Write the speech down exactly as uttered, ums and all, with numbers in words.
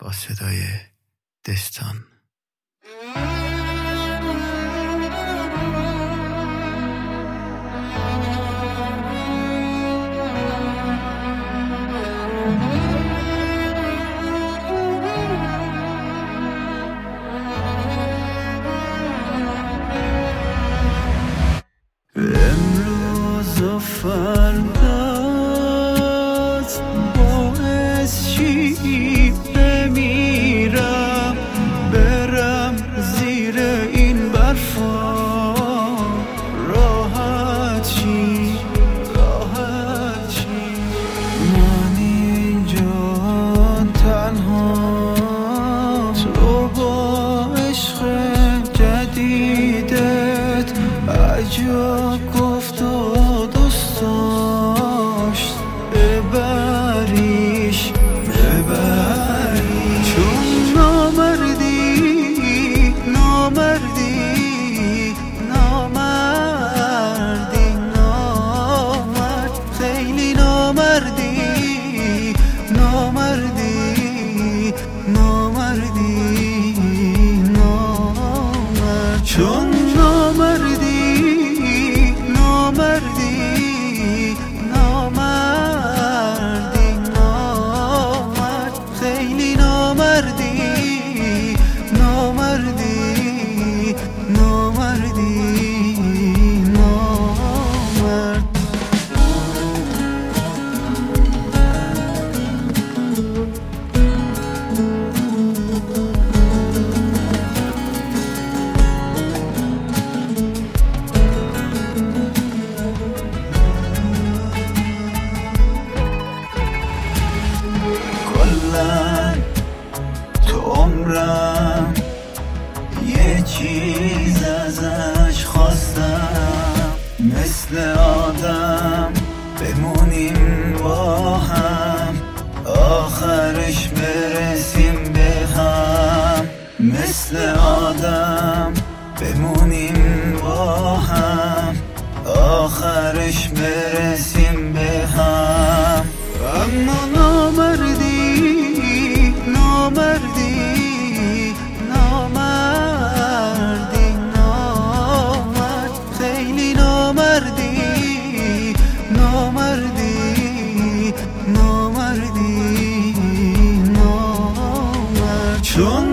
با صدای دستان. امروز و فرداست باعث چی بمیرم، برم زیر این برفا، راحت چی راحت چی من اینجا تنها، تو با عشق جدیدت عجب گفت و دوست داشت، ببریش ببریش چون نامردی نامردی نامردی نامرد، خیلی نامردی نامردی نامردی نامرد، چون نامردی نامردی نامردی نامرد، خیلی نامردی نامردی نامردی نامرد. تو عمرم یه چیز ازش خواستم، مثل آدم بمونیم با هم، آخرش برسیم به هم، مثل آدم بمونیم با هم، آخرش برسیم به هم. اما نامردی نامردی نامردی نامرد، خیلی نامردی نامردی نامردی نامرد، چون